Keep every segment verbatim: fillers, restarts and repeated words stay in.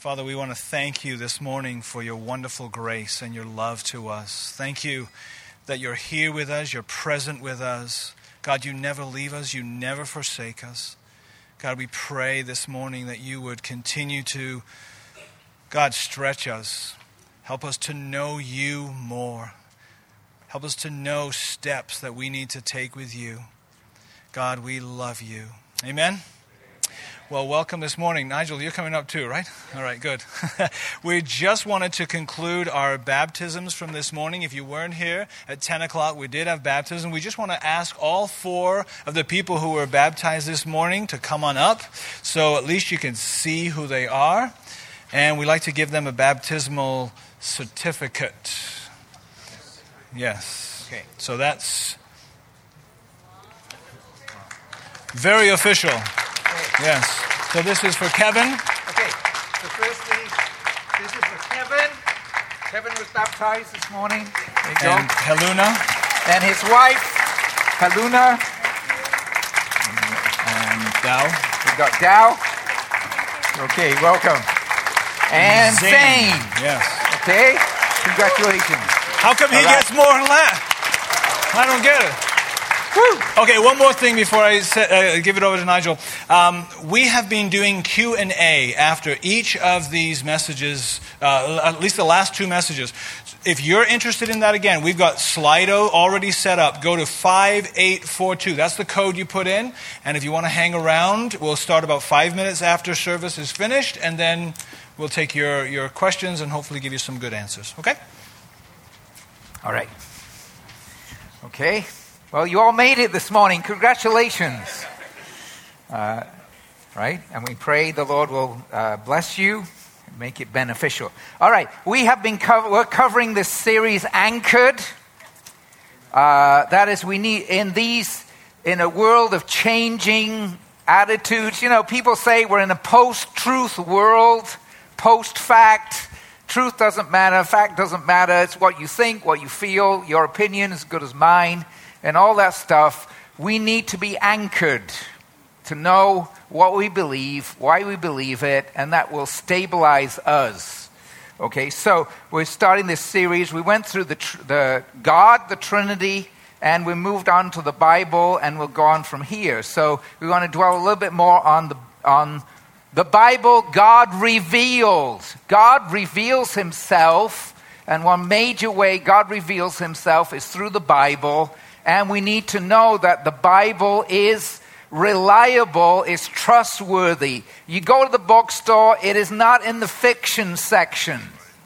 Father, we want to thank you this morning for your wonderful grace and your love to us. Thank you that you're here with us, you're present with us. God, you never leave us, you never forsake us. God, we pray this morning that you would continue to, God, stretch us. Help us to know you more. Help us to know steps that we need to take with you. God, we love you. Amen? Well, welcome this morning. Nigel, you're coming up too, right? All right, good. We just wanted to conclude our baptisms from this morning. If you weren't here at ten o'clock, we did have baptism. We just want to ask all four of the people who were baptized this morning to come on up so at least you can see who they are. And we'd like to give them a baptismal certificate. Yes. Okay. So that's very official. Yes. So this is for Kevin. Okay. So firstly, this is for Kevin. Kevin was baptized this morning. There you go. And Heluna. And his wife, Heluna. And Dow. We got Dow. Okay, welcome. And Zane. Zane. Yes. Okay. Congratulations. How come he All right. gets more than that? I don't get it. Woo. Okay, one more thing before I say, uh, give it over to Nigel. Um, we have been doing Q and A after each of these messages, uh, at least the last two messages. If you're interested in that again, we've got Slido already set up. Go to five eight four two. That's the code you put in. And if you want to hang around, we'll start about five minutes after service is finished, and then we'll take your, your questions and hopefully give you some good answers. Okay? All right. Okay. Well, you all made it this morning. Congratulations. Uh, right? And we pray the Lord will uh, bless you and make it beneficial. All right. We have been co- we're covering this series, Anchored. Uh, that is, we need in these in a world of changing attitudes. You know, people say we're in a post-truth world, post-fact. Truth doesn't matter. Fact doesn't matter. It's what you think, what you feel. Your opinion is as good as mine. And all that stuff, we need to be anchored to know what we believe, why we believe it, and that will stabilize us. Okay, so we're starting this series. We went through the, tr- the God, the Trinity, and we moved on to the Bible, and we'll go on from here. So we want to dwell a little bit more on the on the Bible. God revealed. God reveals himself, and one major way God reveals himself is through the Bible. And we need to know that the Bible is reliable, is trustworthy. You go to the bookstore, it is not in the fiction section,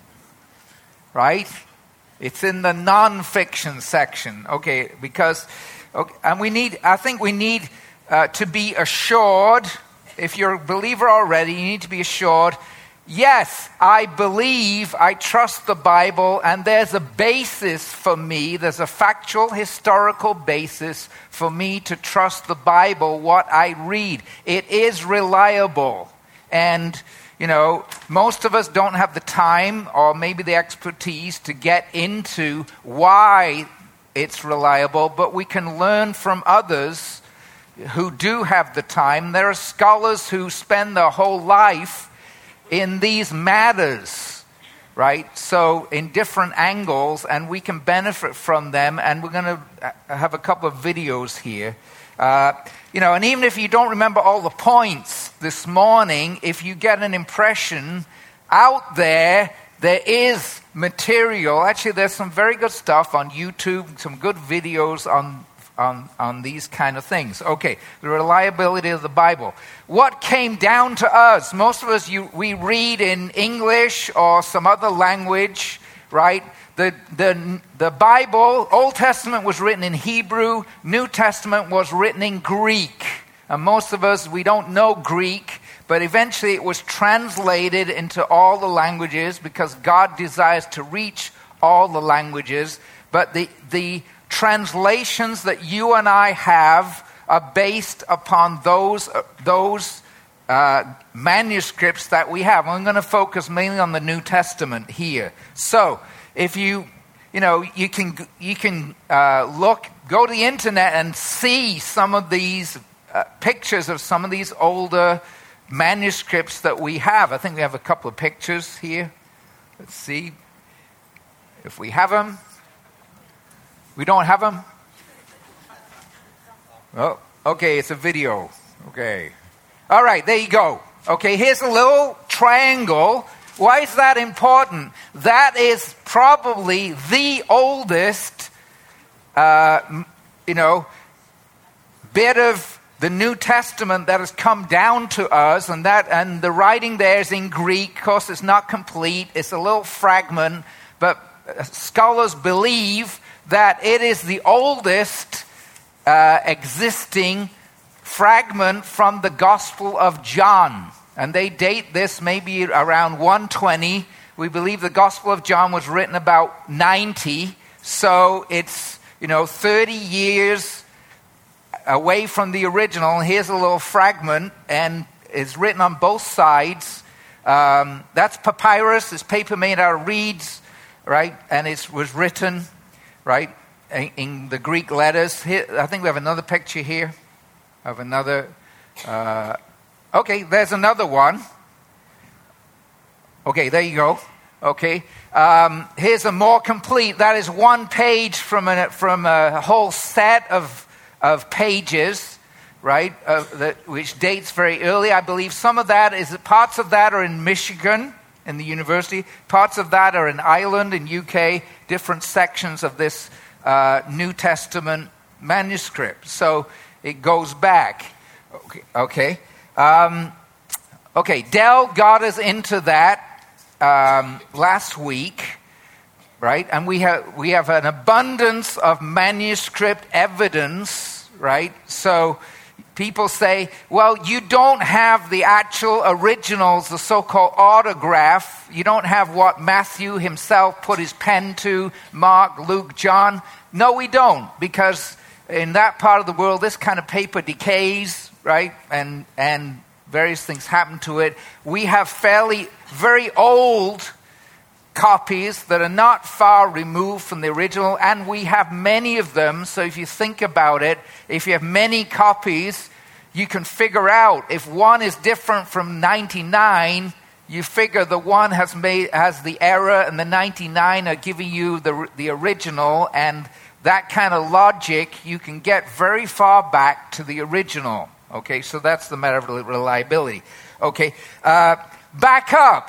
right? It's in the non-fiction section, okay? Because, okay, and we need, I think we need uh, to be assured. If you're a believer already, you need to be assured. Yes, I believe, I trust the Bible, and there's a basis for me, there's a factual, historical basis for me to trust the Bible, what I read. It is reliable. And, you know, most of us don't have the time or maybe the expertise to get into why it's reliable, but we can learn from others who do have the time. There are scholars who spend their whole life in these matters, right? So in different angles, and we can benefit from them. And we're going to have a couple of videos here. Uh, you know, and even if you don't remember all the points this morning, if you get an impression out there, there is material. Actually, there's some very good stuff on YouTube, some good videos on On, on these kind of things. Okay, the reliability of the Bible. What came down to us? Most of us, you, we read in English or some other language, right? The, the, the Bible, Old Testament was written in Hebrew, New Testament was written in Greek. And most of us, we don't know Greek, but eventually it was translated into all the languages because God desires to reach all the languages. But the the translations that you and I have are based upon those uh, those uh, manuscripts that we have. I'm going to focus mainly on the New Testament here. So, if you you know you can you can uh, look go to the internet and see some of these uh, pictures of some of these older manuscripts that we have. I think we have a couple of pictures here. Let's see if we have them. We don't have them? Oh, okay, it's a video. Okay. All right, there you go. Okay, here's a little triangle. Why is that important? That is probably the oldest, uh, you know, bit of the New Testament that has come down to us, and that and the writing there is in Greek. Of course, it's not complete. It's a little fragment, but scholars believe that it is the oldest uh, existing fragment from the Gospel of John. And they date this maybe around one twenty. We believe the Gospel of John was written about ninety. So it's, you know, thirty years away from the original. Here's a little fragment, and it's written on both sides. Um, that's papyrus. It's paper made out of reeds, right? And it was written, right, in, in the Greek letters. Here, I think we have another picture here of another... Uh, okay, there's another one. Okay, there you go. Okay, um, here's a more complete. That is one page from a, from a whole set of of pages, right? Uh, that, which dates very early. I believe some of that is parts of that are in Michigan in the university. Parts of that are in Ireland in U K. Different sections of this uh, New Testament manuscript. So it goes back. Okay. Okay. Um, okay. Dell got us into that. Um, last week, right? And we have we have an abundance of manuscript evidence, right? So people say, well, you don't have the actual originals, the so-called autograph. You don't have what Matthew himself put his pen to, Mark, Luke, John. No, we don't, because in that part of the world, this kind of paper decays, right? And and various things happen to it. We have fairly, very old copies that are not far removed from the original, and we have many of them. So if you think about it, if you have many copies, you can figure out if one is different from ninety-nine, you figure the one has made has the error and the ninety-nine are giving you the the original, and that kind of logic, you can get very far back to the original. Okay, so that's the matter of reliability. Okay, uh, back up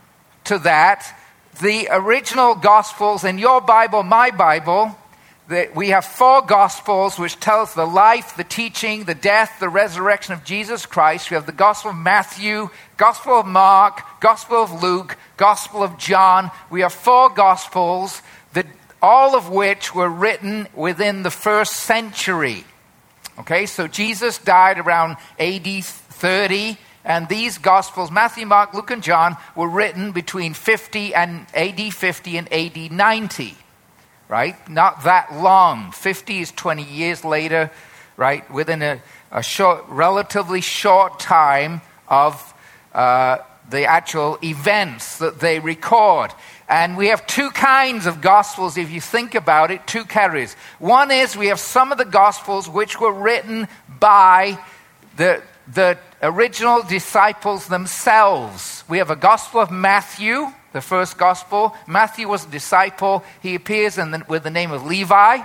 to that. The original Gospels in your Bible, my Bible, the, we have four Gospels which tell us the life, the teaching, the death, the resurrection of Jesus Christ. We have the Gospel of Matthew, Gospel of Mark, Gospel of Luke, Gospel of John. We have four Gospels, that, all of which were written within the first century. Okay, so Jesus died around A D thirty, and these Gospels, Matthew, Mark, Luke, and John, were written between fifty and A D fifty and A D ninety, right? Not that long. fifty is twenty years later, right? Within a, a short, relatively short time of uh, the actual events that they record. And we have two kinds of Gospels, if you think about it, two categories. One is we have some of the Gospels which were written by the, the original disciples themselves. We have a Gospel of Matthew, the first Gospel. Matthew was a disciple. He appears in the, with the name of Levi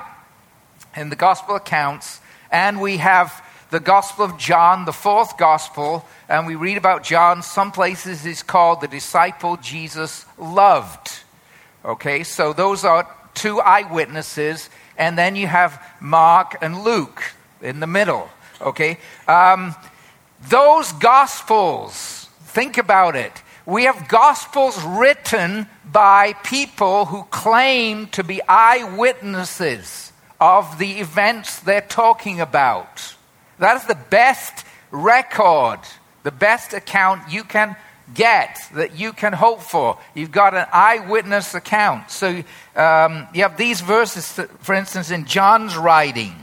in the Gospel accounts. And we have the Gospel of John, the fourth Gospel, and we read about John. Some places it's called the disciple Jesus loved. Okay, so those are two eyewitnesses, and then you have Mark and Luke in the middle. Okay, um, those Gospels, think about it. We have Gospels written by people who claim to be eyewitnesses of the events they're talking about. That is the best record, the best account you can get, that you can hope for. You've got an eyewitness account. So um, you have these verses, for instance, in John's writing,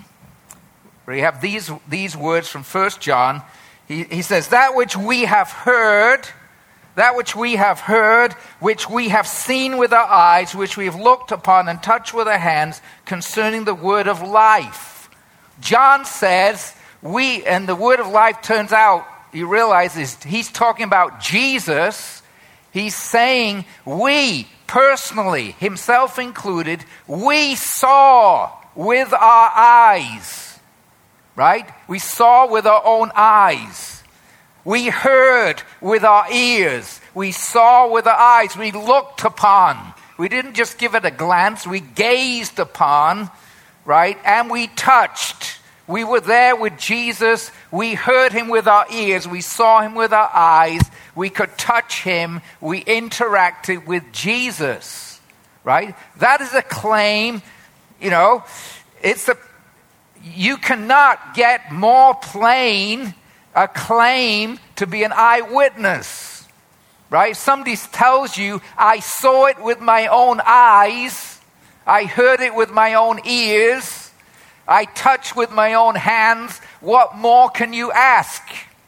where you have these, these words from First John. He, he says, that which we have heard, that which we have heard, which we have seen with our eyes, which we have looked upon and touched with our hands, concerning the word of life. John says, we, and the word of life turns out you realize is he's talking about Jesus. He's saying we, personally, himself included, we saw with our eyes, right? We saw with our own eyes. We heard with our ears. We saw with our eyes. We looked upon. We didn't just give it a glance. We gazed upon, right? And we touched. We were there with Jesus. We heard him with our ears. We saw him with our eyes. We could touch him. We interacted with Jesus, right? That is a claim, you know, it's a, you cannot get more plain a claim to be an eyewitness, right? Somebody tells you, I saw it with my own eyes. I heard it with my own ears. I touched with my own hands. What more can you ask?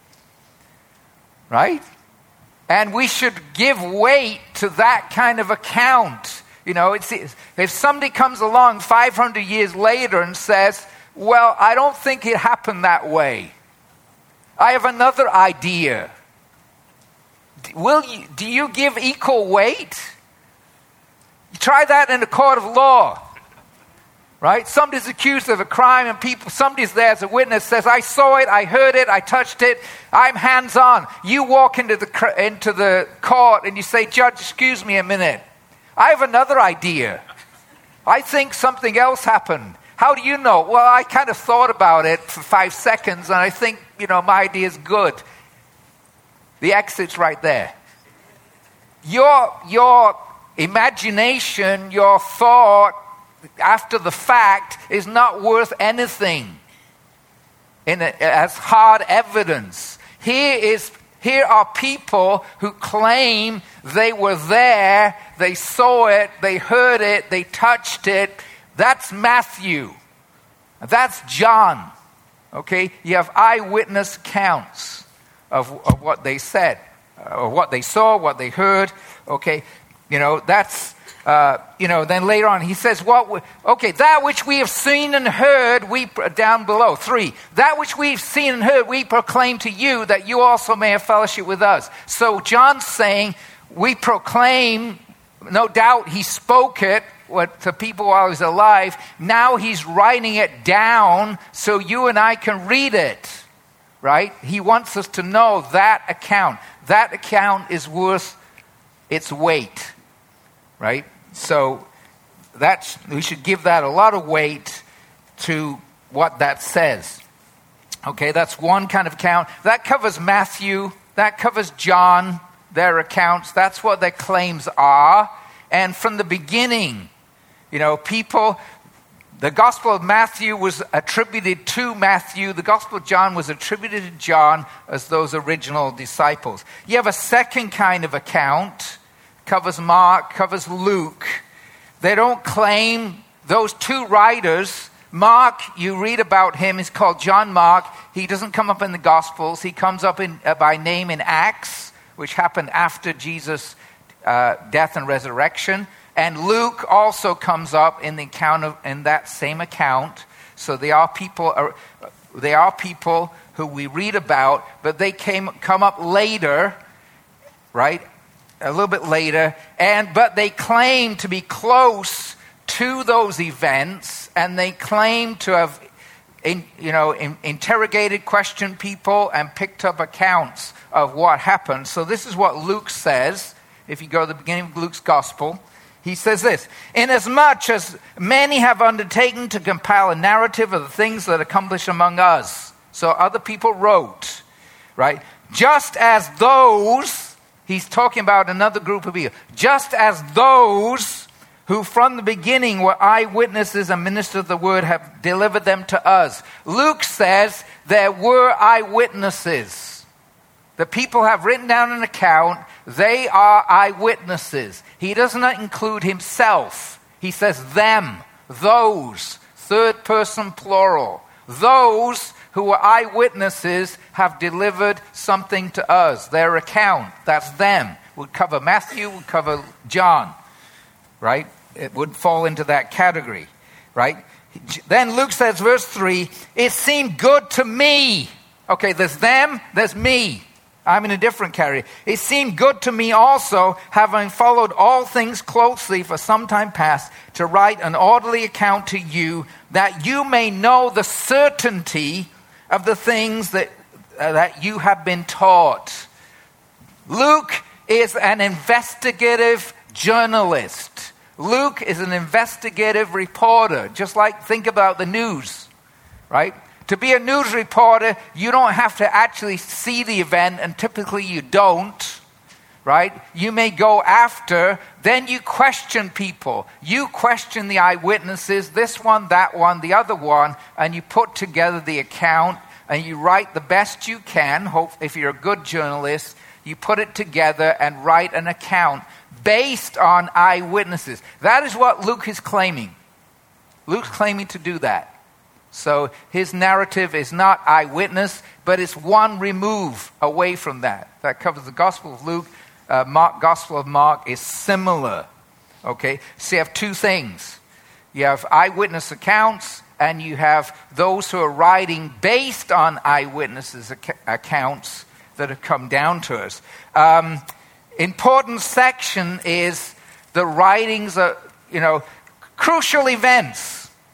Right? And we should give weight to that kind of account. You know, it's, if somebody comes along five hundred years later and says, well, I don't think it happened that way. I have another idea. Will you, do you give equal weight? You try that in a court of law. Right? Somebody's accused of a crime and people, somebody's there as a witness, says, I saw it, I heard it, I touched it, I'm hands-on. You walk into the, into the court and you say, Judge, excuse me a minute. I have another idea. I think something else happened. How do you know? Well, I kind of thought about it for five seconds and I think, you know, my idea is good. The exit's right there. Your, your imagination, your thought, after the fact is not worth anything in a, as hard evidence. Here is here are people who claim they were there, they saw it, they heard it, they touched it. That's Matthew. That's John. Okay, you have eyewitness accounts of, of what they said, or what they saw, what they heard. Okay, you know that's. Uh, you know, then later on he says, "What? We, okay, that which we have seen and heard, we down below three. That which we've seen and heard, we proclaim to you, that you also may have fellowship with us." So John's saying, we proclaim. No doubt he spoke it what, to people while he was alive. Now he's writing it down so you and I can read it. Right? He wants us to know that account. That account is worth its weight. Right? So that's, we should give that a lot of weight to what that says. Okay, that's one kind of account. That covers Matthew. That covers John, their accounts. That's what their claims are. And from the beginning, you know, people, the Gospel of Matthew was attributed to Matthew. The Gospel of John was attributed to John as those original disciples. You have a second kind of account. Covers Mark, covers Luke. They don't claim those two writers. Mark, you read about him, is called John Mark. He doesn't come up in the Gospels. He comes up in, uh, by name in Acts, which happened after Jesus' uh, death and resurrection. And Luke also comes up in the account of, in that same account. So they are people. Uh, they are people who we read about, but they came come up later, right? A little bit later, and but they claim to be close to those events, and they claim to have, in, you know, in, interrogated, questioned people, and picked up accounts of what happened. So this is what Luke says. If you go to the beginning of Luke's gospel, he says this: "Inasmuch as many have undertaken to compile a narrative of the things that accomplished among us." So other people wrote, right? Just as those. He's talking about another group of people. Just as those who from the beginning were eyewitnesses and ministers of the word have delivered them to us. Luke says there were eyewitnesses. The people have written down an account. They are eyewitnesses. He does not include himself. He says them, those, third person plural. Those who were eyewitnesses have delivered something to us. Their account, that's them. Would cover Matthew, would cover John, right? It would fall into that category, right? Then Luke says, verse three, "It seemed good to me." Okay, there's them, there's me. I'm in a different category. It seemed good to me also, having followed all things closely for some time past, to write an orderly account to you, that you may know the certainty of the things that, uh, that you have been taught. Luke is an investigative journalist. Luke is an investigative reporter, just like think about the news, right? To be a news reporter, you don't have to actually see the event, and typically you don't, right? You may go after, then you question people. You question the eyewitnesses, this one, that one, the other one, and you put together the account, and you write the best you can. Hope if you're a good journalist, you put it together and write an account based on eyewitnesses. That is what Luke is claiming. Luke's claiming to do that. So his narrative is not eyewitness, but it's one remove away from that. That covers the Gospel of Luke. Uh, Mark, Gospel of Mark is similar. Okay, so you have two things. You have eyewitness accounts, and you have those who are writing based on eyewitnesses ac- accounts that have come down to us. Um, important section is the writings of, you know, crucial events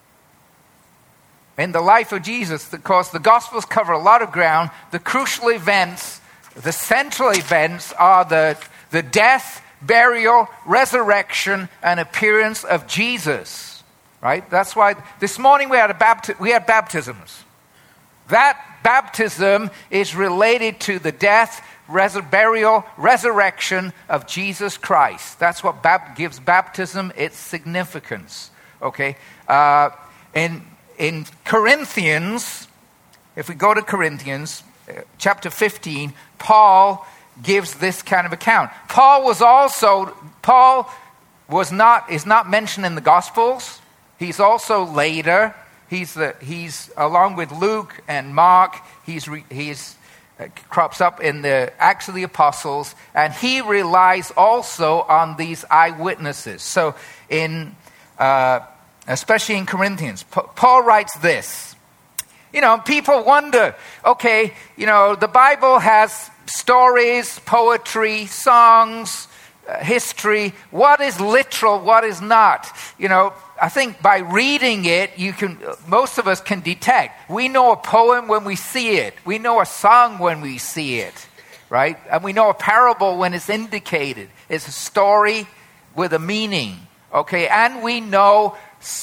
in the life of Jesus. Of course, the Gospels cover a lot of ground. The crucial events, the central events, are the, the death, burial, resurrection, and appearance of Jesus. Right? That's why this morning we had a bapti- we had baptisms. That baptism is related to the death, res- burial, resurrection of Jesus Christ. That's what bap- gives baptism its significance. Okay? Uh, and In Corinthians, if we go to Corinthians, uh, chapter fifteen, Paul gives this kind of account. Paul was also, Paul was not, is not mentioned in the Gospels. He's also later, he's, the, he's along with Luke and Mark, he's, re, he's uh, crops up in the Acts of the Apostles, and he relies also on these eyewitnesses. So in... Uh, especially in Corinthians, Paul writes this. You know, people wonder, okay, you know, the Bible has stories, poetry, songs, uh, history. What is literal, what is not? You know, I think by reading it, you can, most of us can detect. We know a poem when we see it. We know a song when we see it, right? And we know a parable when it's indicated. It's a story with a meaning, okay? And we know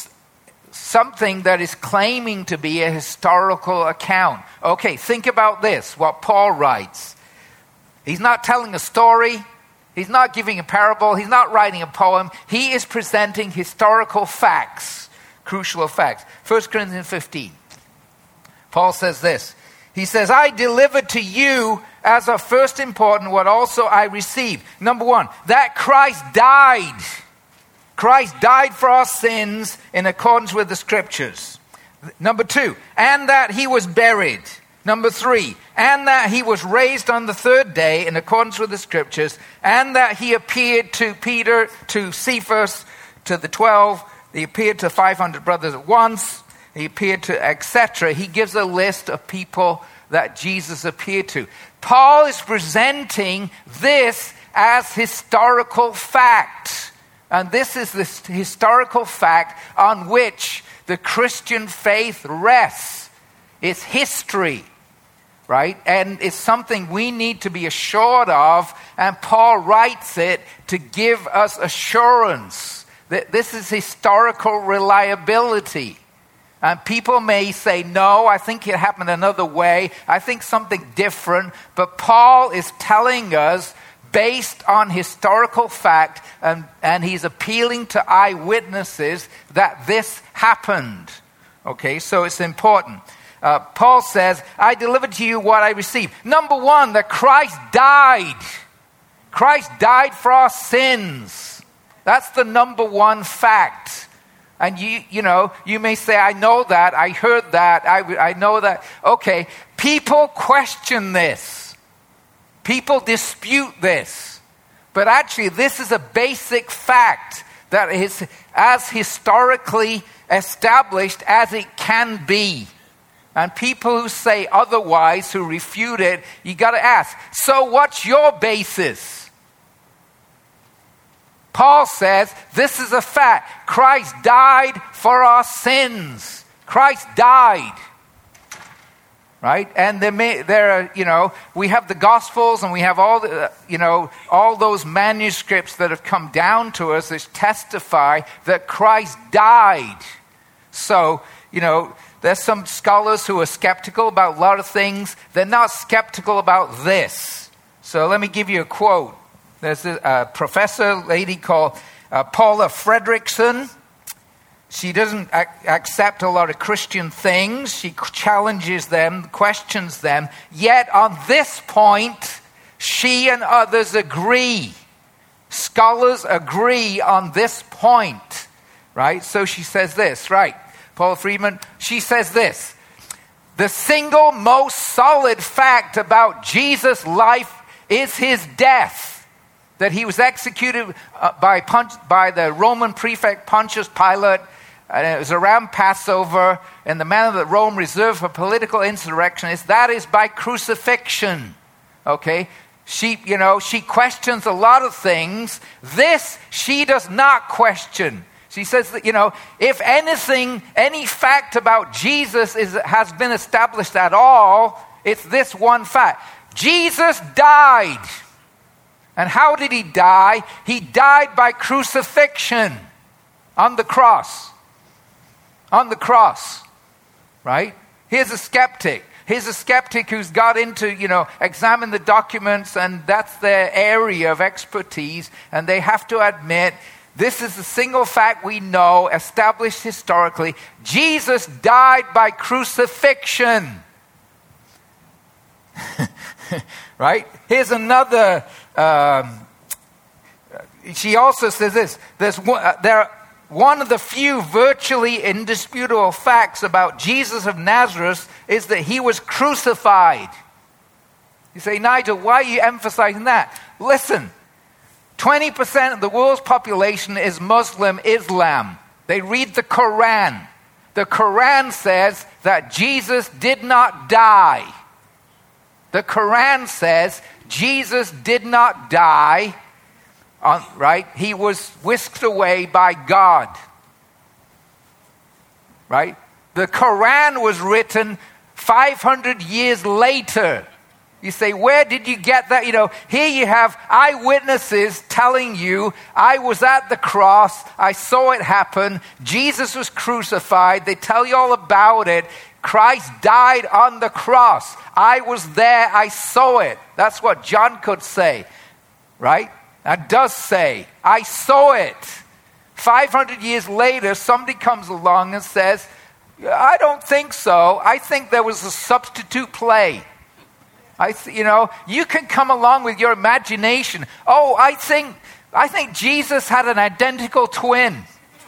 something that is claiming to be a historical account. Okay, think about this, what Paul writes. He's not telling a story. He's not giving a parable. He's not writing a poem. He is presenting historical facts, crucial facts. First Corinthians fifteen. Paul says this. He says, I delivered to you as of first important what also I received. Number one, that Christ died. Christ died for our sins in accordance with the Scriptures. Number two, and that he was buried. Number three, and that he was raised on the third day in accordance with the Scriptures, and that he appeared to Peter, to Cephas, to the twelve. He appeared to five hundred brothers at once. He appeared to et cetera. He gives a list of people that Jesus appeared to. Paul is presenting this as historical fact. And this is the historical fact on which the Christian faith rests. It's history, right? And it's something we need to be assured of. And Paul writes it to give us assurance that this is historical reliability. And people may say, no, I think it happened another way. I think something different. But Paul is telling us, based on historical fact, and, and he's appealing to eyewitnesses that this happened. Okay, so it's important. Uh, Paul says, I delivered to you what I received. Number one, that Christ died. Christ died for our sins. That's the number one fact. And you, you know, you may say, I know that, I heard that, I, I know that. Okay, people question this. People dispute this. But actually, this is a basic fact that is as historically established as it can be. And people who say otherwise, who refute it, you got to ask, so what's your basis? Paul says, this is a fact. Christ died for our sins. Christ died. Right? And there, may, there are, you know, we have the Gospels and we have all, the, you know, all those manuscripts that have come down to us that testify that Christ died. So, you know, there's some scholars who are skeptical about a lot of things. They're not skeptical about this. So let me give you a quote. There's a, a professor lady called uh, Paula Fredrickson. She doesn't ac- accept a lot of Christian things. She challenges them, questions them. Yet on this point, she and others agree. Scholars agree on this point, right? So she says this, right? Paula Friedman, she says this. The single most solid fact about Jesus' life is his death. That he was executed uh, by, Pon- by the Roman prefect Pontius Pilate. And it was around Passover, in the manner that Rome reserved for political insurrectionists. That is by crucifixion. Okay? She, you know, she questions a lot of things. This, she does not question. She says that, you know, if anything, any fact about Jesus is, has been established at all, it's this one fact. Jesus died. And how did he die? He died by crucifixion on the cross. On the cross, right? Here's a skeptic. Here's a skeptic who's got into, you know, examine the documents, and that's their area of expertise, and they have to admit this is the single fact we know, established historically. Jesus died by crucifixion. Right? Here's another, um, she also says this, there's one, uh, there One of the few virtually indisputable facts about Jesus of Nazareth is that he was crucified. You say, Nigel, why are you emphasizing that? Listen, twenty percent of the world's population is Muslim Islam. They read the Quran. The Quran says that Jesus did not die. The Quran says Jesus did not die. On, right? He was whisked away by God. Right? The Quran was written five hundred years later. You say, where did you get that? You know, here you have eyewitnesses telling you, I was at the cross, I saw it happen, Jesus was crucified, they tell you all about it. Christ died on the cross. I was there, I saw it. That's what John could say. Right? That does say, I saw it. five hundred years later, somebody comes along and says, I don't think so. I think there was a substitute play. I, th- you know, you can come along with your imagination. Oh, I think, I think Jesus had an identical twin.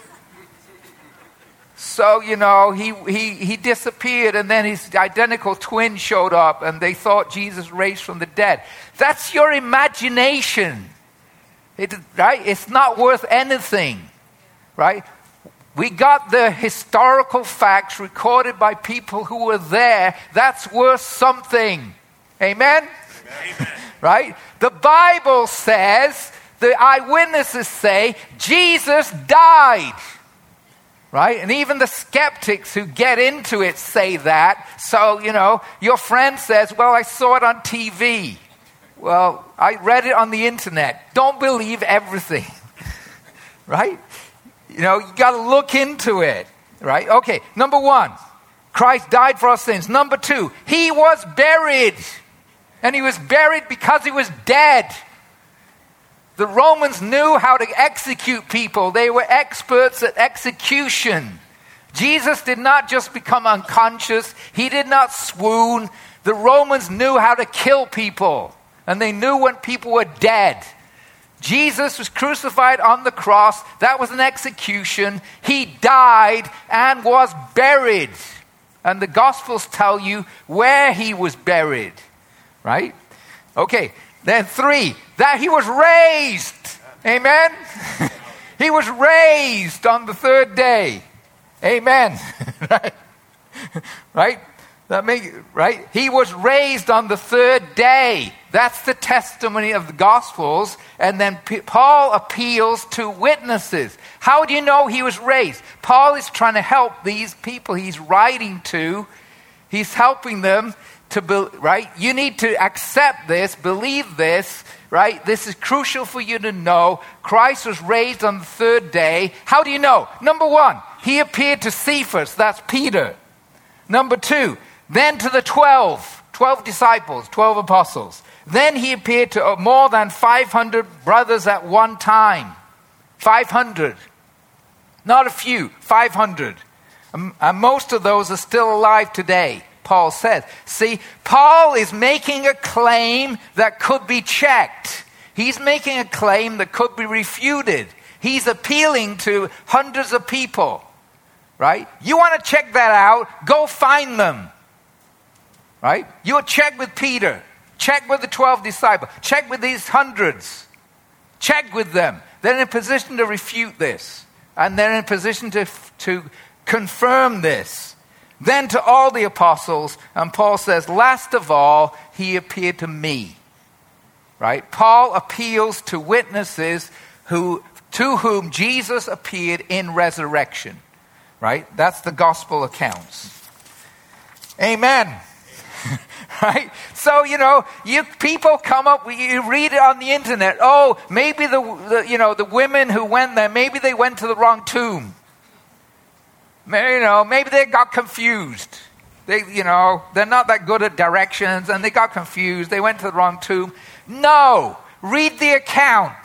So, you know, he, he, he disappeared and then his identical twin showed up and they thought Jesus raised from the dead. That's your imagination. It, right? It's not worth anything, right? We got the historical facts recorded by people who were there. That's worth something. Amen? Amen. Right? The Bible says, the eyewitnesses say, Jesus died. Right? And even the skeptics who get into it say that. So, you know, your friend says, well, I saw it on T V. Well, I read it on the internet. Don't believe everything. Right? You know, you got to look into it. Right? Okay, number one, Christ died for our sins. Number two, he was buried. And he was buried because he was dead. The Romans knew how to execute people. They were experts at execution. Jesus did not just become unconscious. He did not swoon. The Romans knew how to kill people. And they knew when people were dead. Jesus was crucified on the cross. That was an execution. He died and was buried. And the Gospels tell you where he was buried. Right? Okay. Then three, that he was raised. Amen? He was raised on the third day. Amen. Right? Right? That make, right? He was raised on the third day. That's the testimony of the Gospels. And then P- Paul appeals to witnesses. How do you know he was raised? Paul is trying to help these people he's writing to. He's helping them to, be, right? You need to accept this, believe this, right? This is crucial for you to know. Christ was raised on the third day. How do you know? Number one, he appeared to Cephas. That's Peter. Number two, then to the twelve, twelve disciples, twelve apostles. Then he appeared to more than five hundred brothers at one time. five hundred. Not a few, five hundred. And most of those are still alive today, Paul says. See, Paul is making a claim that could be checked. He's making a claim that could be refuted. He's appealing to hundreds of people, right? You want to check that out? Go find them, right? You'll check with Peter. Check with the twelve disciples. Check with these hundreds. Check with them. They're in a position to refute this. And they're in a position to, to confirm this. Then to all the apostles, and Paul says, last of all, he appeared to me. Right? Paul appeals to witnesses who, to whom Jesus appeared in resurrection. Right? That's the gospel accounts. Amen. Right? So, you know, you people come up, you read it on the internet. Oh, maybe the, the you know, the women who went there, maybe they went to the wrong tomb. Maybe, you know, maybe they got confused. They, you know, they're not that good at directions and they got confused. They went to the wrong tomb. No, read the account.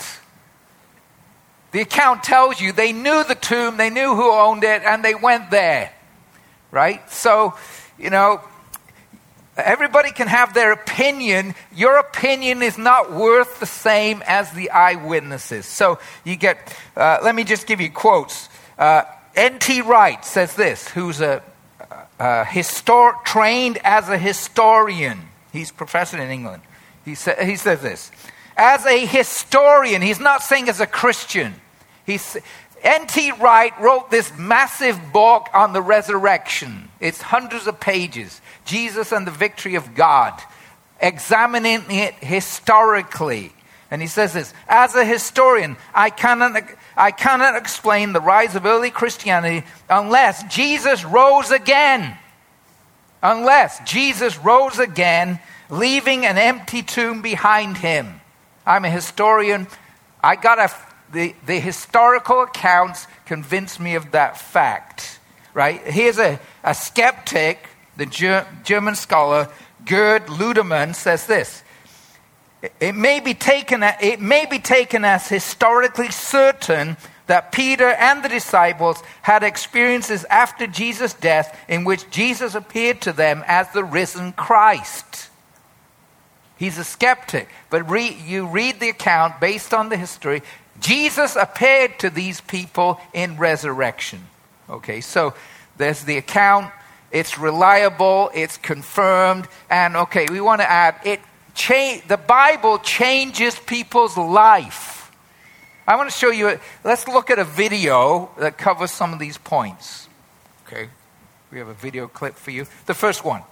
The account tells you they knew the tomb, they knew who owned it, and they went there. Right? So, you know, everybody can have their opinion. Your opinion is not worth the same as the eyewitnesses. So you get, uh, let me just give you quotes. Uh, N T Wright says this, who's a, a histor- trained as a historian. He's a professor in England. He, sa- he says this, as a historian, he's not saying as a Christian. He's, N T Wright wrote this massive book on the resurrection. It's hundreds of pages. Jesus and the Victory of God. Examining it historically. And he says this, as a historian, I cannot, I cannot explain the rise of early Christianity unless Jesus rose again. Unless Jesus rose again, leaving an empty tomb behind him. I'm a historian. I got a, the, the historical accounts convince me of that fact. Right? Here's a, a skeptic, the Ger- German scholar Gerd Ludemann says this. It may be taken, it may be taken as historically certain that Peter and the disciples had experiences after Jesus' death in which Jesus appeared to them as the risen Christ. He's a skeptic, but re, you read the account based on the history. Jesus appeared to these people in resurrection. Okay, so there's the account. It's reliable. It's confirmed. And okay, we want to add it. Cha- the Bible changes people's life. I want to show you. A, let's look at a video that covers some of these points. Okay, we have a video clip for you. The first one.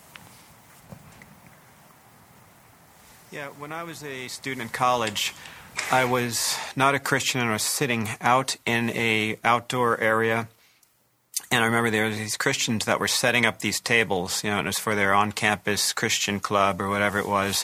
Yeah, when I was a student in college, I was not a Christian and I was sitting out in a outdoor area. And I remember there were these Christians that were setting up these tables, you know, and it was for their on-campus Christian club or whatever it was.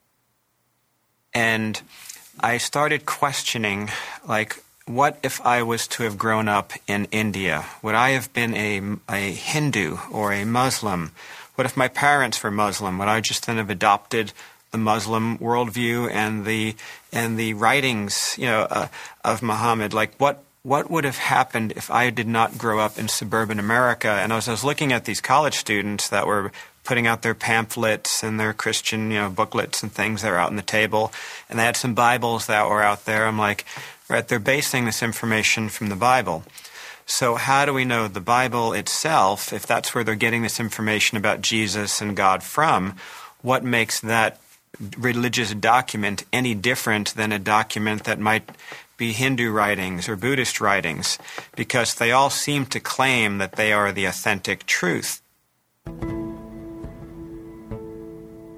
And I started questioning, like, what if I was to have grown up in India? Would I have been a, a Hindu or a Muslim? What if my parents were Muslim? Would I just then have adopted the Muslim worldview and the and the writings, you know, uh, of Muhammad? Like, what what would have happened if I did not grow up in suburban America? And as I was looking at these college students that were putting out their pamphlets and their Christian, you know, booklets and things that were out on the table, and they had some Bibles that were out there, I'm like, right, they're basing this information from the Bible. So how do we know the Bible itself, if that's where they're getting this information about Jesus and God from, what makes that religious document any different than a document that might be Hindu writings or Buddhist writings? Because they all seem to claim that they are the authentic truth.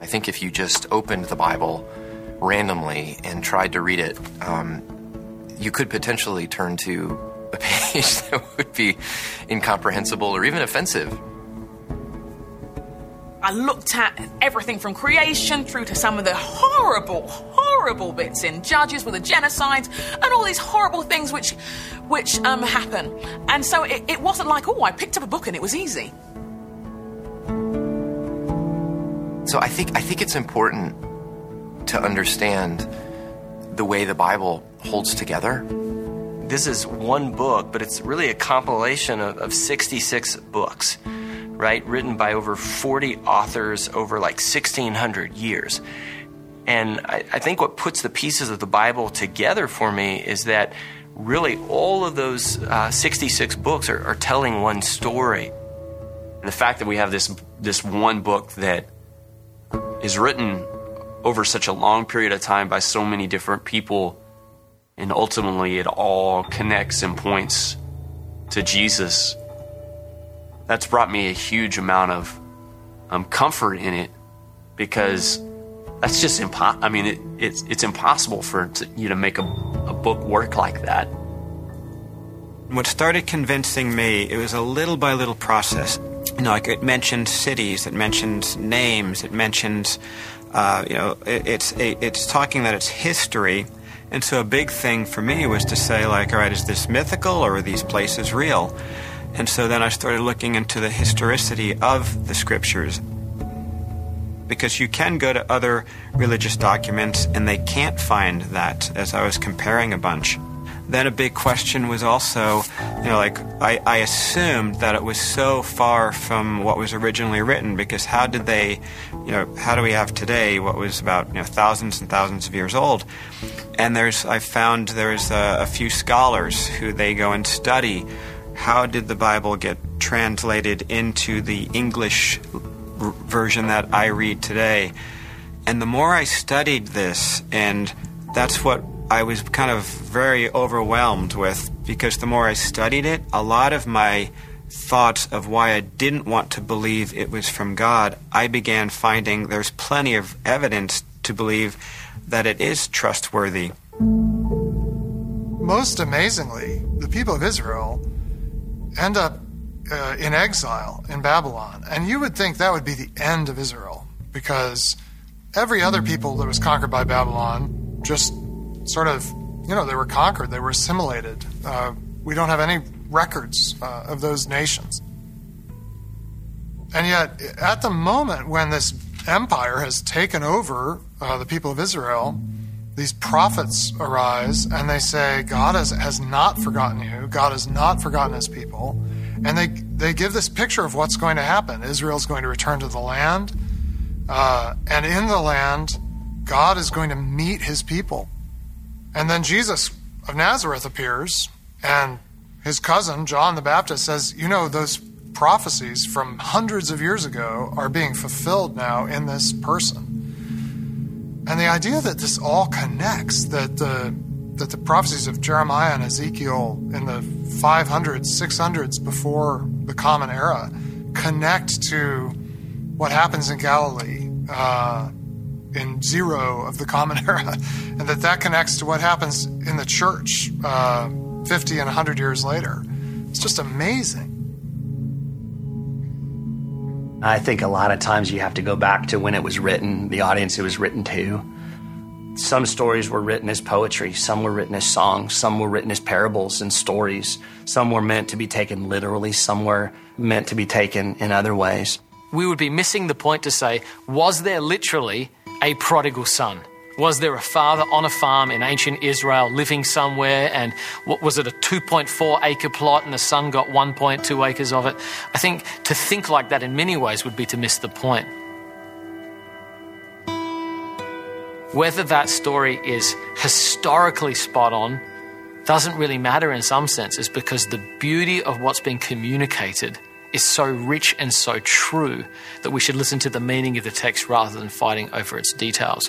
I think if you just opened the Bible randomly and tried to read it, um, you could potentially turn to a page that would be incomprehensible or even offensive. I looked at everything from creation through to some of the horrible, horrible bits in Judges with the genocides and all these horrible things which which um, happen. And so it, it wasn't like, oh, I picked up a book and it was easy. So I think I think it's important to understand the way the Bible holds together. This is one book, but it's really a compilation of, of sixty-six books, right? Written by over forty authors over like sixteen hundred years. And I, I think what puts the pieces of the Bible together for me is that really all of those uh, sixty-six books are, are telling one story. And the fact that we have this this one book that is written over such a long period of time by so many different people, and ultimately it all connects and points to Jesus, that's brought me a huge amount of um, comfort in it, because that's just impo- I mean, it, it's it's impossible for to, you to make a, a book work like that. What started convincing me, it was a little by little process. You know, like it mentioned cities, it mentions names, it mentions, uh, you know, it, it's a, it's talking that it's history. And so a big thing for me was to say, like, all right, is this mythical or are these places real? And so then I started looking into the historicity of the scriptures. Because you can go to other religious documents and they can't find that, as I was comparing a bunch. Then a big question was also, you know, like, I, I assumed that it was so far from what was originally written, because how did they, you know, how do we have today what was about, you know, thousands and thousands of years old? And there's, I found there's a, a few scholars who they go and study how did the Bible get translated into the English r- version that I read today. And the more I studied this, and that's what I was kind of very overwhelmed with, because the more I studied it, a lot of my thoughts of why I didn't want to believe it was from God, I began finding there's plenty of evidence to believe that it is trustworthy. Most amazingly, the people of Israel end up uh, in exile in Babylon. And you would think that would be the end of Israel, because every other people that was conquered by Babylon just sort of, you know, they were conquered, they were assimilated. Uh, we don't have any records uh, of those nations. And yet, at the moment when this empire has taken over uh, the people of Israel, these prophets arise and they say, God has, has not forgotten you, God has not forgotten his people. And they, they give this picture of what's going to happen. Israel's going to return to the land, uh, and in the land, God is going to meet his people. And then Jesus of Nazareth appears, and his cousin, John the Baptist, says, you know, those prophecies from hundreds of years ago are being fulfilled now in this person. And the idea that this all connects, that the, that the prophecies of Jeremiah and Ezekiel in the five hundreds, six hundreds before the Common Era connect to what happens in Galilee, uh, in zero of the Common Era, and that that connects to what happens in the church uh, fifty and one hundred years later. It's just amazing. I think a lot of times you have to go back to when it was written, the audience it was written to. Some stories were written as poetry, some were written as songs, some were written as parables and stories. Some were meant to be taken literally, some were meant to be taken in other ways. We would be missing the point to say, was there literally a prodigal son? Was there a father on a farm in ancient Israel living somewhere, and what was it, a two point four acre plot and the son got one point two acres of it? I think to think like that in many ways would be to miss the point. Whether that story is historically spot on doesn't really matter in some senses, because the beauty of what's being communicated is so rich and so true that we should listen to the meaning of the text rather than fighting over its details.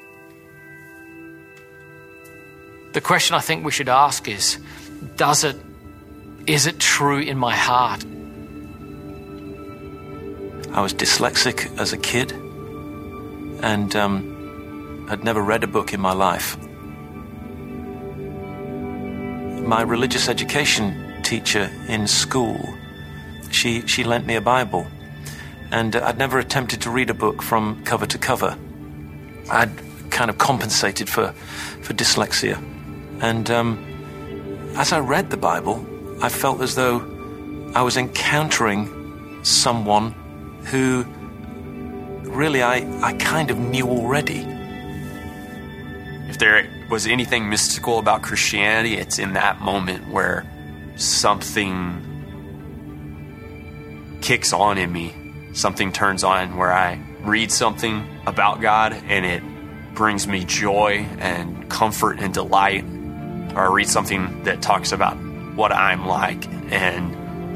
The question I think we should ask is, does it, is it true in my heart? I was dyslexic as a kid. and um, I'd never read a book in my life. My religious education teacher in school, she, she lent me a Bible, and uh, I'd never attempted to read a book from cover to cover. I'd kind of compensated for, for dyslexia. And um, as I read the Bible, I felt as though I was encountering someone who really I, I kind of knew already. If there was anything mystical about Christianity, it's in that moment where something kicks on in me, something turns on where I read something about God and it brings me joy and comfort and delight, or I read something that talks about what I'm like and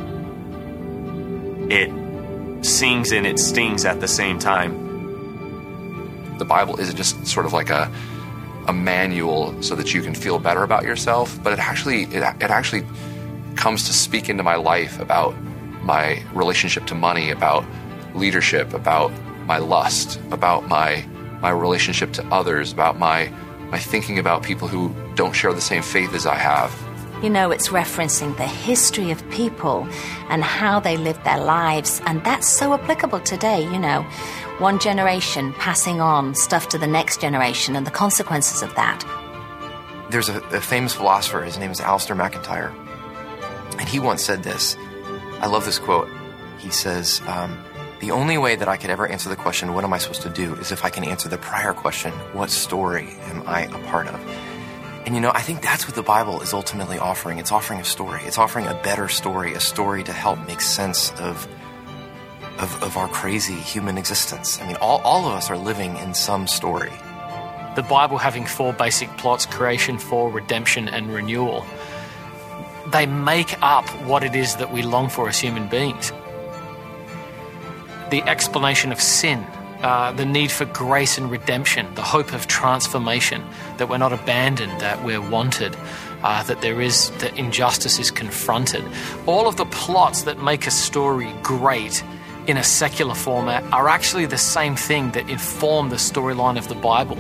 it sings and it stings at the same time. The Bible isn't just sort of like a a manual so that you can feel better about yourself, but it actually it, it actually comes to speak into my life about my relationship to money, about leadership, about my lust, about my my relationship to others, about my my thinking about people who don't share the same faith as I have. You know, it's referencing the history of people and how they lived their lives, and that's so applicable today, you know. One generation passing on stuff to the next generation and the consequences of that. There's a, a famous philosopher, his name is Alistair McIntyre, and he once said this. I love this quote. He says, um, the only way that I could ever answer the question, what am I supposed to do, is if I can answer the prior question, what story am I a part of? And you know, I think that's what the Bible is ultimately offering. It's offering a story. It's offering a better story, a story to help make sense of of, of our crazy human existence. I mean, all, all of us are living in some story. The Bible having four basic plots, creation, fall, redemption, and renewal, they make up what it is that we long for as human beings. The explanation of sin, Uh, the need for grace and redemption, the hope of transformation, that we're not abandoned, that we're wanted, uh, that there is, that injustice is confronted. All of the plots that make a story great in a secular format are actually the same thing that inform the storyline of the Bible.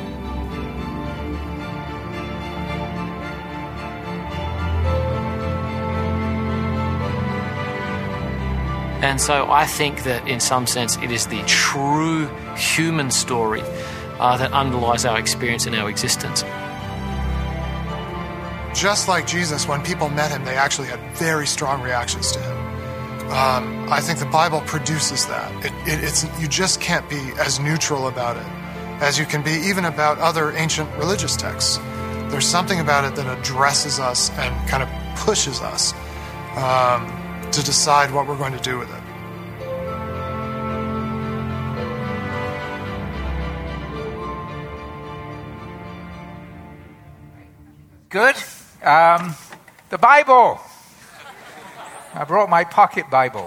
And so I think that in some sense it is the true human story uh, that underlies our experience and our existence. Just like Jesus, when people met him, they actually had very strong reactions to him. Um, I think the Bible produces that. It, it, it's you just can't be as neutral about it as you can be even about other ancient religious texts. There's something about it that addresses us and kind of pushes us um, to decide what we're going to do with it. Good. Um, the Bible. I brought my pocket Bible.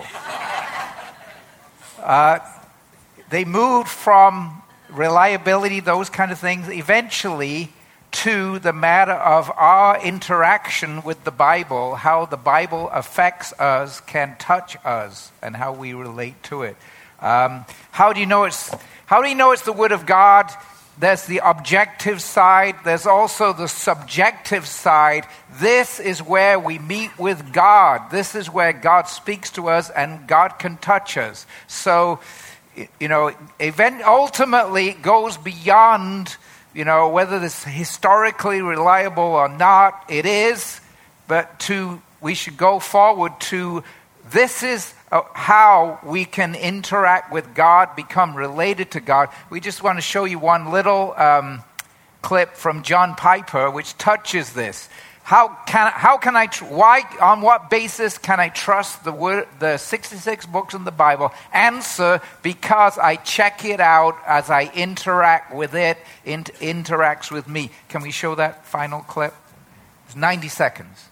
Uh, they moved from reliability, those kind of things, eventually to the matter of our interaction with the Bible, how the Bible affects us, can touch us, and how we relate to it. Um, how do you know it's? How do you know it's the Word of God? There's the objective side. There's also the subjective side. This is where we meet with God. This is where God speaks to us and God can touch us. So, you know, event ultimately goes beyond, you know, whether it's historically reliable or not. It is, but to we should go forward to this is how we can interact with God, become related to God. We just want to show you one little um, clip from John Piper, which touches this. How can how can I tr- why on what basis can I trust the word, the sixty-six books in the Bible? Answer: because I check it out as I interact with it. It interacts with me. Can we show that final clip? It's ninety seconds.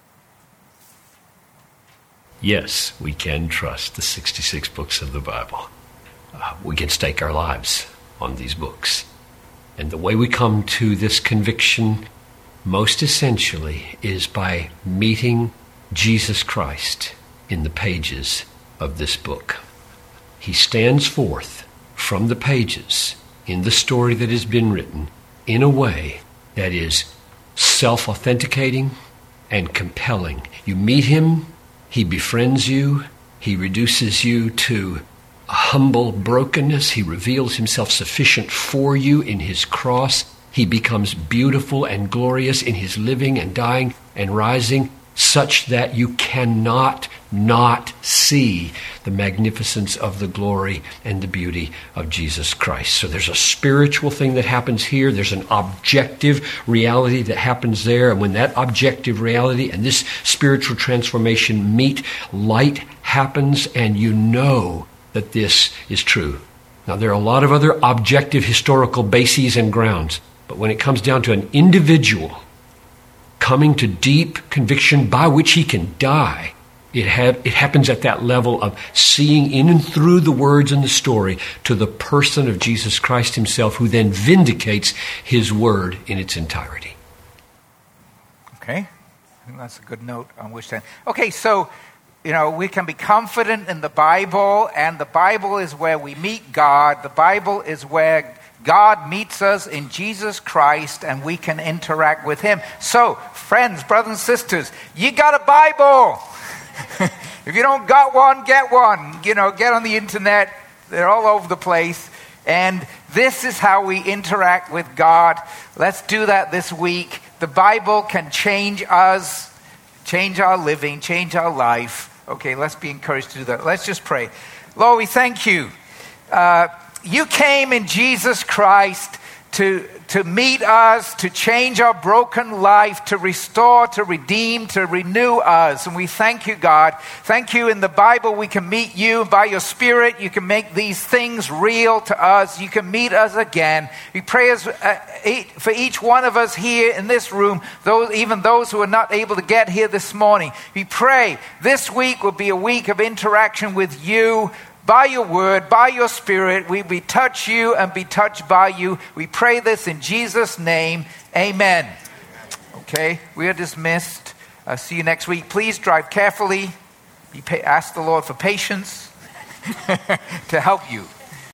Yes, we can trust the sixty-six books of the Bible. Uh, we can stake our lives on these books. And the way we come to this conviction, most essentially, is by meeting Jesus Christ in the pages of this book. He stands forth from the pages in the story that has been written in a way that is self-authenticating and compelling. You meet him, he befriends you, he reduces you to a humble brokenness, he reveals himself sufficient for you in his cross, he becomes beautiful and glorious in his living and dying and rising, such that you cannot not see the magnificence of the glory and the beauty of Jesus Christ. So there's a spiritual thing that happens here. There's an objective reality that happens there. And when that objective reality and this spiritual transformation meet, light happens, and you know that this is true. Now, there are a lot of other objective historical bases and grounds, but when it comes down to an individual coming to deep conviction by which he can die, it, ha- it happens at that level of seeing in and through the words in the story to the person of Jesus Christ himself, who then vindicates his word in its entirety. Okay, I think that's a good note on which to. Okay, so, you know, we can be confident in the Bible, and the Bible is where we meet God. The Bible is where God meets us in Jesus Christ, and we can interact with him. So, friends, brothers and sisters, you got a Bible. If you don't got one, get one. You know, get on the internet. They're all over the place. And this is how we interact with God. Let's do that this week. The Bible can change us, change our living, change our life. Okay, let's be encouraged to do that. Let's just pray. Lord, we thank you. Uh, you came in Jesus Christ to, to meet us, to change our broken life, to restore, to redeem, to renew us. And we thank you, God. Thank you. In the Bible, we can meet you. By your Spirit, you can make these things real to us. You can meet us again. We pray as, uh, for each one of us here in this room, those, even those who are not able to get here this morning. We pray this week will be a week of interaction with you. By your word, by your Spirit, we be touch you and be touched by you. We pray this in Jesus' name. Amen. Okay, we are dismissed. Uh, see you next week. Please drive carefully. Be pa- ask the Lord for patience to help you.